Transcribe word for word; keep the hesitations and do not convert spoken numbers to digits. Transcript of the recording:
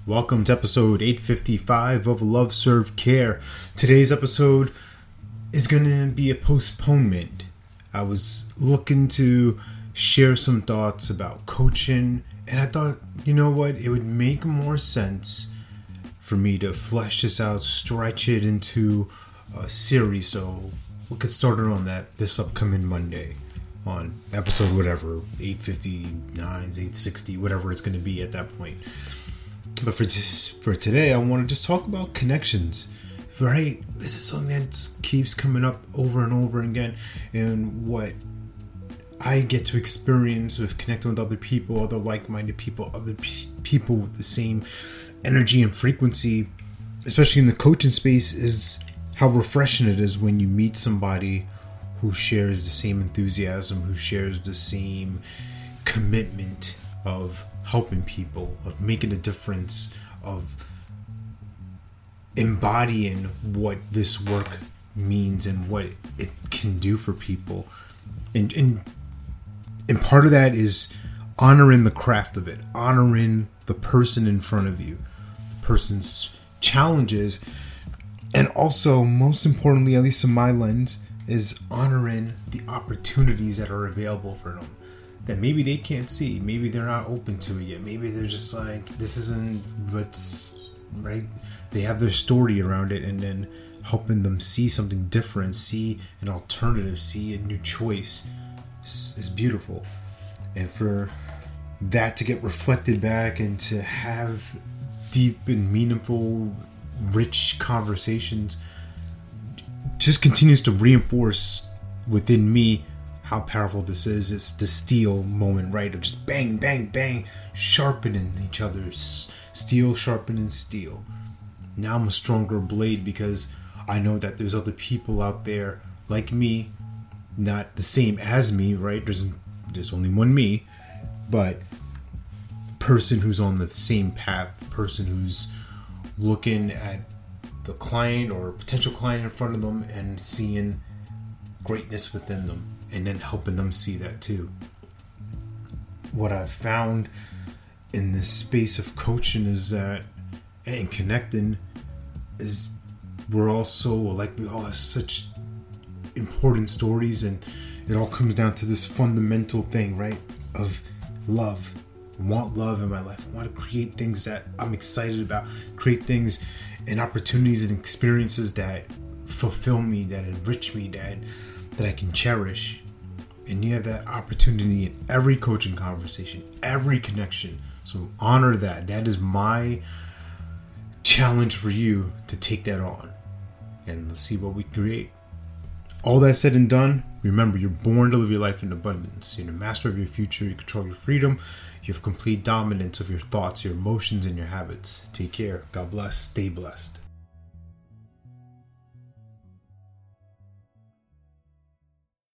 Welcome to episode eight fifty-five of Love Serve Care. Today's episode is going to be a postponement. I was looking to share some thoughts about coaching, and I thought, you know what, it would make more sense for me to flesh this out, stretch it into a series, so we'll get started on that this upcoming Monday on episode whatever, eight fifty-nine, eight sixty, whatever it's going to be at that point. But for t- for today, I want to just talk about connections, right? This is something that keeps coming up over and over again, and what I get to experience with connecting with other people, other like-minded people, other p- people with the same energy and frequency, especially in the coaching space, is how refreshing it is when you meet somebody who shares the same enthusiasm, who shares the same commitment of helping people, of making a difference, of embodying what this work means and what it can do for people. And and and part of that is honoring the craft of it, honoring the person in front of you, the person's challenges, and also, most importantly, at least in my lens, is honoring the opportunities that are available for them that maybe they can't see. Maybe they're not open to it yet. Maybe they're just like, this isn't what's right. They have their story around it, and then helping them see something different, see an alternative, see a new choice is, is beautiful. And for that to get reflected back and to have deep and meaningful, rich conversations just continues to reinforce within me how powerful this is. It's the steel moment, right? Of just bang, bang, bang, sharpening each other's steel, sharpening steel. Now I'm a stronger blade because I know that there's other people out there like me, not the same as me, right? There's there's only one me, but person who's on the same path, person who's looking at the client or potential client in front of them and seeing greatness within them, and then helping them see that too. What I've found in this space of coaching is that, and connecting, is we're all so, like, we all have such important stories, and it all comes down to this fundamental thing, right? Of love. I want love in my life. I want to create things that I'm excited about, create things and opportunities and experiences that fulfill me, that enrich me, that that I can cherish. And you have that opportunity in every coaching conversation, every connection. So honor that. That is my challenge for you, to take that on. And let's see what we create. All that said and done, remember, you're born to live your life in abundance. You're the master of your future. You control your freedom. You have complete dominance of your thoughts, your emotions, and your habits. Take care. God bless. Stay blessed.